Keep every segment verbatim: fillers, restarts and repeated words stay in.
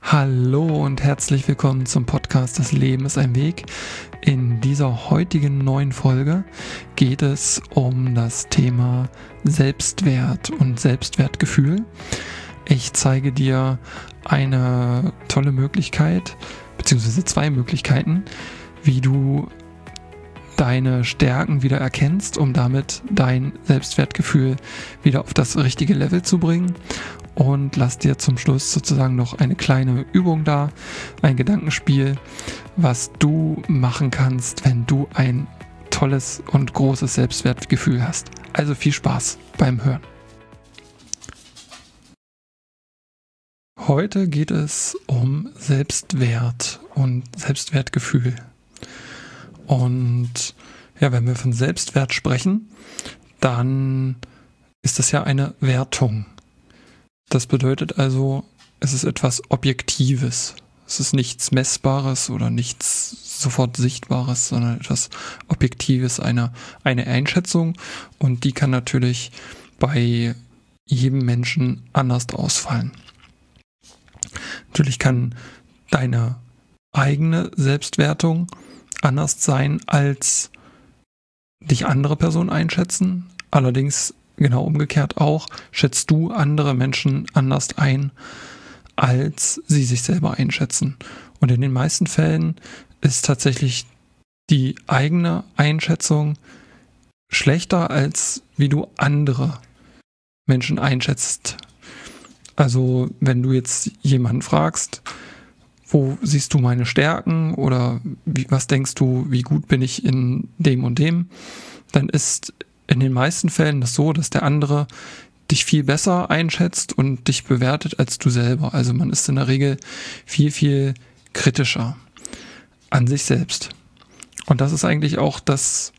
Hallo und herzlich willkommen zum Podcast Das Leben ist ein Weg. In dieser heutigen neuen Folge geht es um das Thema Selbstwert und Selbstwertgefühl. Ich zeige dir eine tolle Möglichkeit, beziehungsweise zwei Möglichkeiten, wie du deine Stärken wieder erkennst, um damit dein Selbstwertgefühl wieder auf das richtige Level zu bringen. Und lass dir zum Schluss sozusagen noch eine kleine Übung da, ein Gedankenspiel, was du machen kannst, wenn du ein tolles und großes Selbstwertgefühl hast. Also viel Spaß beim Hören. Heute geht es um Selbstwert und Selbstwertgefühl. Und ja, wenn wir von Selbstwert sprechen, dann ist das ja eine Wertung. Das bedeutet also, es ist etwas Objektives. Es ist nichts Messbares oder nichts sofort Sichtbares, sondern etwas Objektives, eine, eine Einschätzung. Und die kann natürlich bei jedem Menschen anders ausfallen. Natürlich kann deine eigene Selbstwertung anders sein, als dich andere Personen einschätzen. Allerdings genau umgekehrt auch, schätzt du andere Menschen anders ein, als sie sich selber einschätzen. Und in den meisten Fällen ist tatsächlich die eigene Einschätzung schlechter, als wie du andere Menschen einschätzt. Also wenn du jetzt jemanden fragst, wo siehst du meine Stärken oder wie, was denkst du, wie gut bin ich in dem und dem, dann ist in den meisten Fällen das so, dass der andere dich viel besser einschätzt und dich bewertet als du selber. Also man ist in der Regel viel, viel kritischer an sich selbst. Und das ist eigentlich auch das,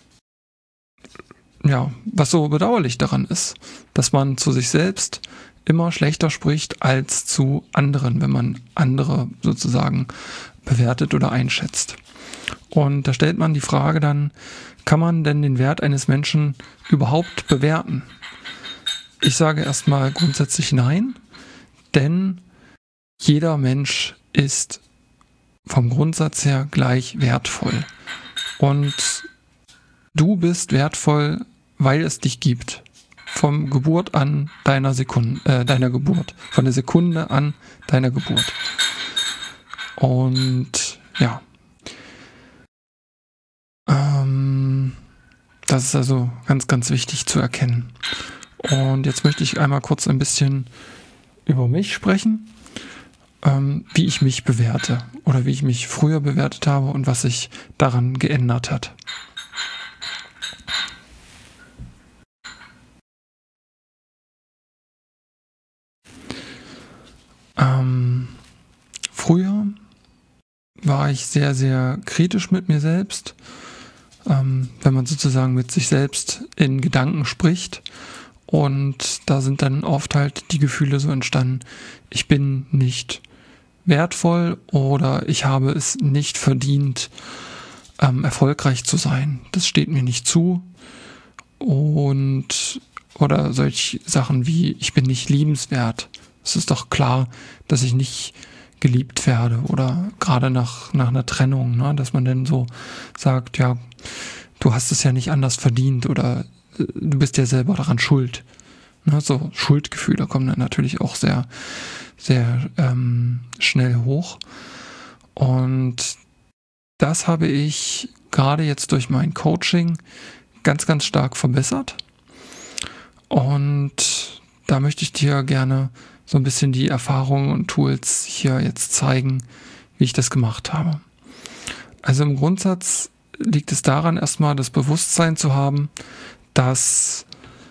ja, was so bedauerlich daran ist, dass man zu sich selbst immer schlechter spricht als zu anderen, wenn man andere sozusagen bewertet oder einschätzt. Und da stellt man die Frage dann, kann man denn den Wert eines Menschen überhaupt bewerten? Ich sage erstmal grundsätzlich nein, denn jeder Mensch ist vom Grundsatz her gleich wertvoll. Und du bist wertvoll, weil es dich gibt. Vom Geburt an deiner Sekunde, äh, deiner Geburt. Von der Sekunde an deiner Geburt. Und ja. Ähm, das ist also ganz, ganz wichtig zu erkennen. Und jetzt möchte ich einmal kurz ein bisschen über mich sprechen, ähm, wie ich mich bewerte oder wie ich mich früher bewertet habe und was sich daran geändert hat. Ähm, früher war ich sehr, sehr kritisch mit mir selbst, ähm, wenn man sozusagen mit sich selbst in Gedanken spricht. Und da sind dann oft halt die Gefühle so entstanden, ich bin nicht wertvoll oder ich habe es nicht verdient, ähm, erfolgreich zu sein. Das steht mir nicht zu. Und oder solche Sachen wie, ich bin nicht liebenswert. Es ist doch klar, dass ich nicht geliebt werde oder gerade nach, nach einer Trennung, ne, dass man dann so sagt, ja, du hast es ja nicht anders verdient oder äh, du bist ja selber daran schuld. Ne, so Schuldgefühle kommen dann natürlich auch sehr, sehr ähm, schnell hoch. Und das habe ich gerade jetzt durch mein Coaching ganz, ganz stark verbessert. Und da möchte ich dir gerne so ein bisschen die Erfahrungen und Tools hier jetzt zeigen, wie ich das gemacht habe. Also im Grundsatz liegt es daran, erstmal das Bewusstsein zu haben, dass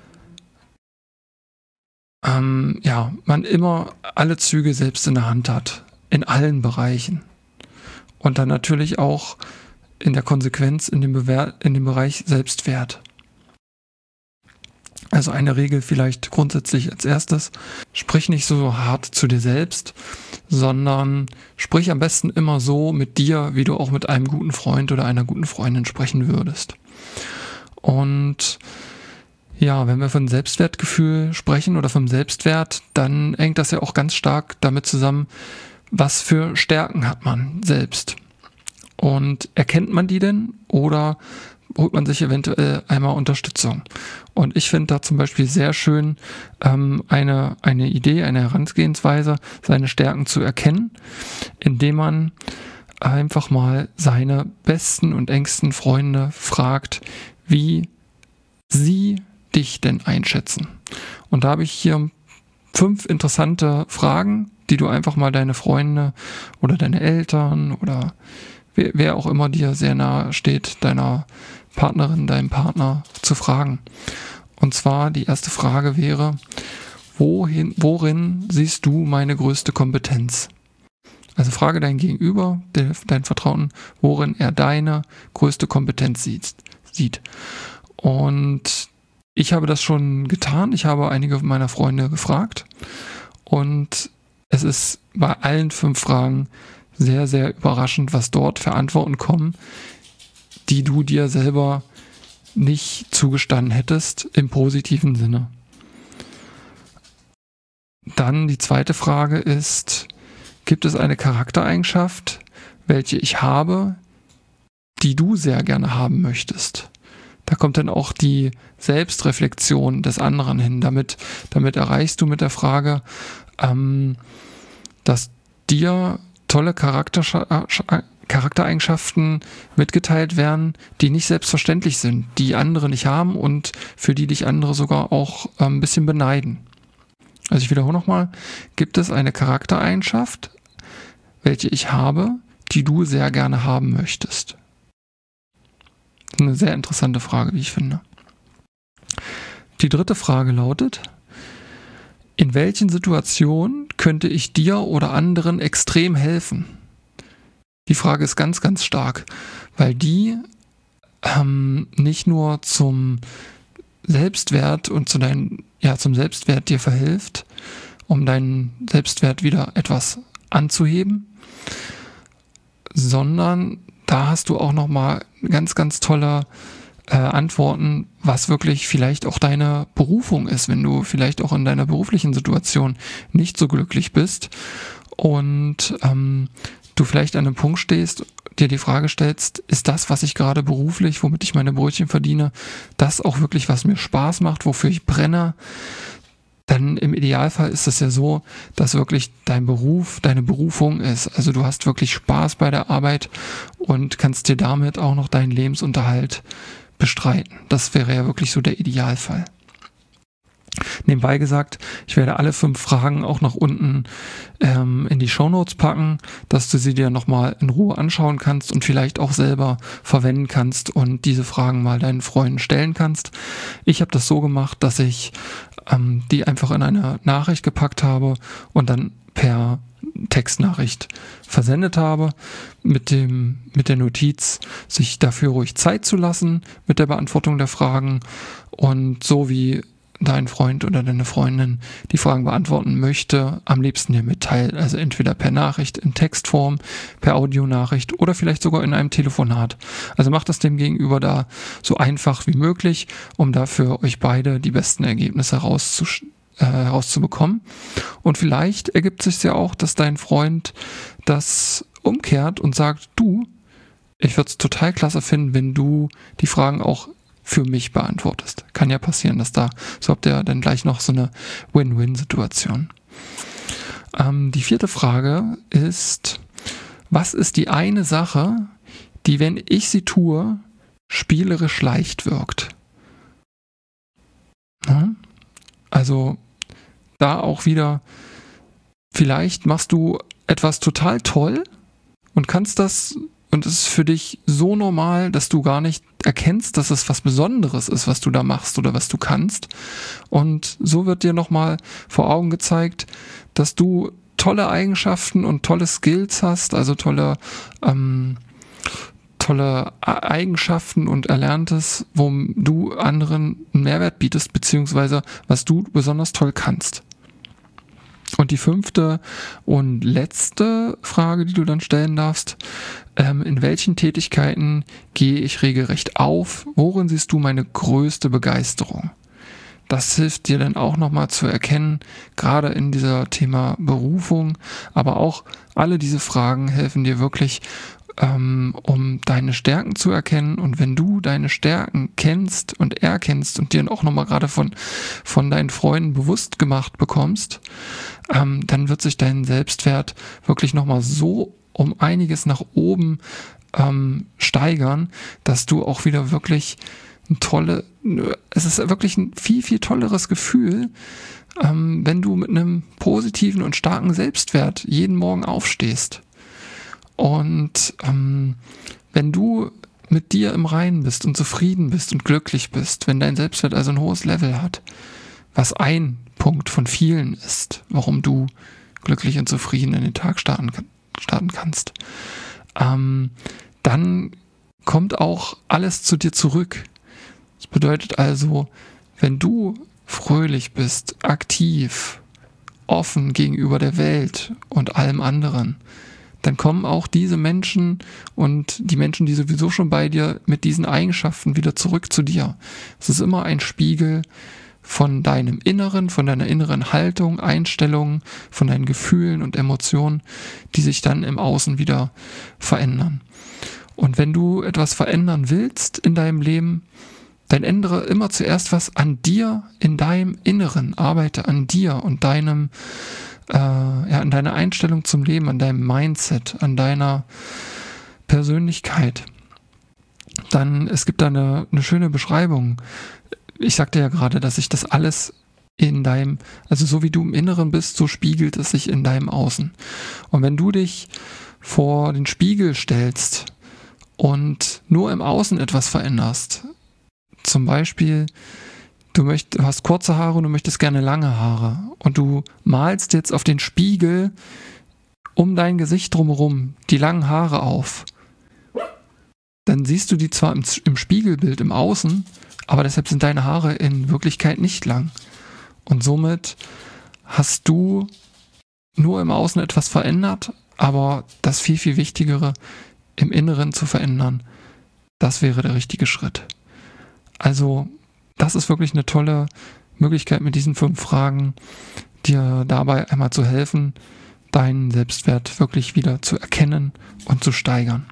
ähm, ja, man immer alle Züge selbst in der Hand hat, in allen Bereichen. Und dann natürlich auch in der Konsequenz in dem, Bewer- in dem Bereich Selbstwert. Also eine Regel vielleicht grundsätzlich als erstes, sprich nicht so hart zu dir selbst, sondern sprich am besten immer so mit dir, wie du auch mit einem guten Freund oder einer guten Freundin sprechen würdest. Und ja, wenn wir von Selbstwertgefühl sprechen oder vom Selbstwert, dann hängt das ja auch ganz stark damit zusammen, Was für Stärken hat man selbst? Und erkennt man die denn oder holt man sich eventuell einmal Unterstützung? Und ich finde da zum Beispiel sehr schön ähm, eine, eine Idee, eine Herangehensweise, seine Stärken zu erkennen, indem man einfach mal seine besten und engsten Freunde fragt, wie sie dich denn einschätzen. Und da habe ich hier fünf interessante Fragen, die du einfach mal deine Freunde oder deine Eltern oder wer, wer auch immer dir sehr nahe steht, deiner Partnerin, deinem Partner zu fragen. Und zwar die erste Frage wäre, wohin, worin siehst du meine größte Kompetenz? Also frage dein Gegenüber, dein Vertrauten, worin er deine größte Kompetenz sieht. sieht. Und ich habe das schon getan. Ich habe einige meiner Freunde gefragt. Und es ist bei allen fünf Fragen sehr, sehr überraschend, was dort für Antworten kommen, die du dir selber nicht zugestanden hättest im positiven Sinne. Dann die zweite Frage ist, gibt es eine Charaktereigenschaft, welche ich habe, die du sehr gerne haben möchtest? Da kommt dann auch die Selbstreflexion des anderen hin. Damit, damit erreichst du mit der Frage, ähm, dass dir tolle Charakter, Charaktereigenschaften mitgeteilt werden, die nicht selbstverständlich sind, die andere nicht haben und für die dich andere sogar auch ein bisschen beneiden. Also ich wiederhole nochmal, gibt es eine Charaktereigenschaft, welche ich habe, die du sehr gerne haben möchtest? Eine sehr interessante Frage, wie ich finde. Die dritte Frage lautet, in welchen Situationen könnte ich dir oder anderen extrem helfen? Die Frage ist ganz, ganz stark, weil die ähm, nicht nur zum Selbstwert und zu dein, ja, zum Selbstwert dir verhilft, um deinen Selbstwert wieder etwas anzuheben, sondern da hast du auch nochmal ganz, ganz tolle äh, Antworten, was wirklich vielleicht auch deine Berufung ist, wenn du vielleicht auch in deiner beruflichen Situation nicht so glücklich bist und ähm, du vielleicht an einem Punkt stehst, dir die Frage stellst, ist das, was ich gerade beruflich, womit ich meine Brötchen verdiene, das auch wirklich, was mir Spaß macht, wofür ich brenne? Dann im Idealfall ist es ja so, dass wirklich dein Beruf deine Berufung ist. Also du hast wirklich Spaß bei der Arbeit und kannst dir damit auch noch deinen Lebensunterhalt bestreiten. Das wäre ja wirklich so der Idealfall. Nebenbei gesagt, ich werde alle fünf Fragen auch nach unten ähm, in die Shownotes packen, dass du sie dir nochmal in Ruhe anschauen kannst und vielleicht auch selber verwenden kannst und diese Fragen mal deinen Freunden stellen kannst. Ich habe das so gemacht, dass ich ähm, die einfach in eine Nachricht gepackt habe und dann per Textnachricht versendet habe, mit dem, mit der Notiz, sich dafür ruhig Zeit zu lassen mit der Beantwortung der Fragen und so wie dein Freund oder deine Freundin die Fragen beantworten möchte, am liebsten dir mitteilt. Also entweder per Nachricht in Textform, per Audionachricht oder vielleicht sogar in einem Telefonat. Also macht das dem Gegenüber da so einfach wie möglich, um da für euch beide die besten Ergebnisse rauszusch- äh, rauszubekommen. Und vielleicht ergibt sich ja auch, dass dein Freund das umkehrt und sagt, du, ich würde es total klasse finden, wenn du die Fragen auch für mich beantwortest. Kann ja passieren, dass da, so habt ihr dann gleich noch so eine Win-Win-Situation. Ähm, die vierte Frage ist, was ist die eine Sache, die, wenn ich sie tue, spielerisch leicht wirkt? Ja? Also da auch wieder, vielleicht machst du etwas total toll und kannst das und es ist für dich so normal, dass du gar nicht erkennst, dass es was Besonderes ist, was du da machst oder was du kannst. Und so wird dir nochmal vor Augen gezeigt, dass du tolle Eigenschaften und tolle Skills hast, also tolle, ähm, tolle Eigenschaften und Erlerntes, wo du anderen einen Mehrwert bietest, beziehungsweise was du besonders toll kannst. Und die fünfte und letzte Frage, die du dann stellen darfst, ähm, in welchen Tätigkeiten gehe ich regelrecht auf? Worin siehst du meine größte Begeisterung? das hilft dir dann auch nochmal zu erkennen, gerade in dieser Thema Berufung, aber auch alle diese Fragen helfen dir wirklich, ähm, um deine Stärken zu erkennen. Und wenn du deine Stärken kennst und erkennst und dir auch nochmal gerade von, von deinen Freunden bewusst gemacht bekommst, ähm, dann wird sich dein Selbstwert wirklich nochmal so um einiges nach oben ähm, steigern, dass du auch wieder wirklich ein tolle, es ist wirklich ein viel, viel tolleres Gefühl, ähm, wenn du mit einem positiven und starken Selbstwert jeden Morgen aufstehst. Und ähm, wenn du mit dir im Reinen bist und zufrieden bist und glücklich bist, wenn dein Selbstwert also ein hohes Level hat, was ein Punkt von vielen ist, warum du glücklich und zufrieden in den Tag starten, starten kannst, ähm, dann kommt auch alles zu dir zurück. Das bedeutet also, wenn du fröhlich bist, aktiv, offen gegenüber der Welt und allem anderen, dann kommen auch diese Menschen und die Menschen, die sowieso schon bei dir mit diesen Eigenschaften wieder zurück zu dir. Es ist immer ein Spiegel von deinem Inneren, von deiner inneren Haltung, Einstellung, von deinen Gefühlen und Emotionen, die sich dann im Außen wieder verändern. Und wenn du etwas verändern willst in deinem Leben, dann ändere immer zuerst was an dir, in deinem Inneren. Arbeite an dir und deinem, äh, ja, an deiner Einstellung zum Leben, an deinem Mindset, an deiner Persönlichkeit. Dann, es gibt da eine, eine schöne Beschreibung. Ich sagte ja gerade, dass sich das alles in deinem, also so wie du im Inneren bist, so spiegelt es sich in deinem Außen. Und wenn du dich vor den Spiegel stellst und nur im Außen etwas veränderst, zum Beispiel, du, möcht, du hast kurze Haare und du möchtest gerne lange Haare und du malst jetzt auf den Spiegel um dein Gesicht drumherum die langen Haare auf, dann siehst du die zwar im, im Spiegelbild im Außen, aber deshalb sind deine Haare in Wirklichkeit nicht lang. Und somit hast du nur im Außen etwas verändert, aber das viel, viel Wichtigere im Inneren zu verändern, das wäre der richtige Schritt. Also das ist wirklich eine tolle Möglichkeit mit diesen fünf Fragen, dir dabei einmal zu helfen, deinen Selbstwert wirklich wieder zu erkennen und zu steigern.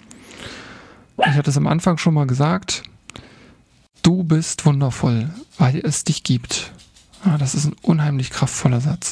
Ich hatte es am Anfang schon mal gesagt, du bist wundervoll, weil es dich gibt. Ja, das ist ein unheimlich kraftvoller Satz.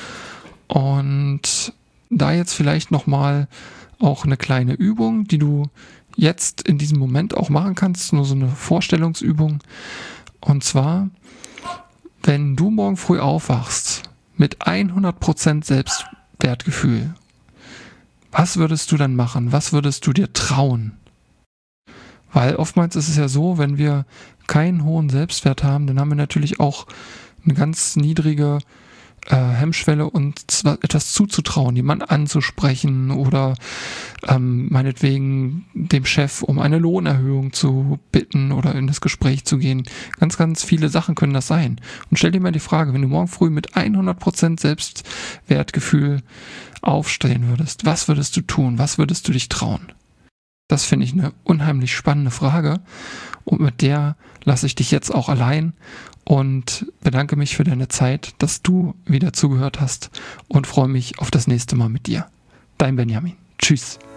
Und da jetzt vielleicht nochmal auch eine kleine Übung, die du jetzt in diesem Moment auch machen kannst, nur so eine Vorstellungsübung. Und zwar, wenn du morgen früh aufwachst mit hundert Prozent Selbstwertgefühl, was würdest du dann machen? Was würdest du dir trauen? Weil oftmals ist es ja so, wenn wir keinen hohen Selbstwert haben, dann haben wir natürlich auch eine ganz niedrige äh, Hemmschwelle, uns etwas zuzutrauen, jemanden anzusprechen oder ähm, meinetwegen dem Chef um eine Lohnerhöhung zu bitten oder in das Gespräch zu gehen. Ganz, ganz viele Sachen können das sein. Und stell dir mal die Frage, wenn du morgen früh mit hundert Prozent Selbstwertgefühl aufstehen würdest, was würdest du tun? Was würdest du dich trauen? Das finde ich eine unheimlich spannende Frage und mit der lasse ich dich jetzt auch allein und bedanke mich für deine Zeit, dass du wieder zugehört hast und freue mich auf das nächste Mal mit dir. Dein Benjamin. Tschüss.